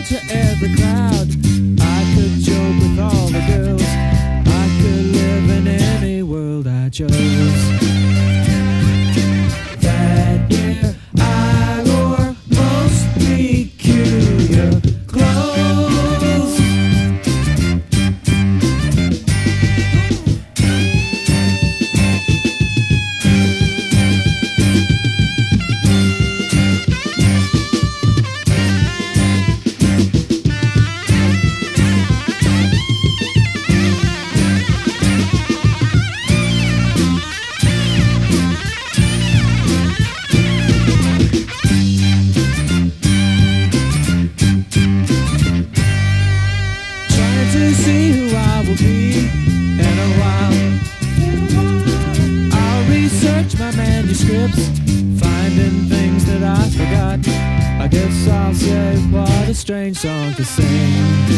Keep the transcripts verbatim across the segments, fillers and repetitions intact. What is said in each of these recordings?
to every crowd. I could joke with all the girls. I could live in any world I chose. That year I wore most peculiar clothes. To see who I will be in a while. I'll research my manuscripts, finding things that I forgot. I guess I'll say what a strange song to sing.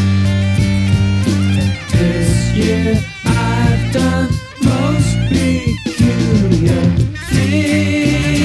This year I've done most peculiar things.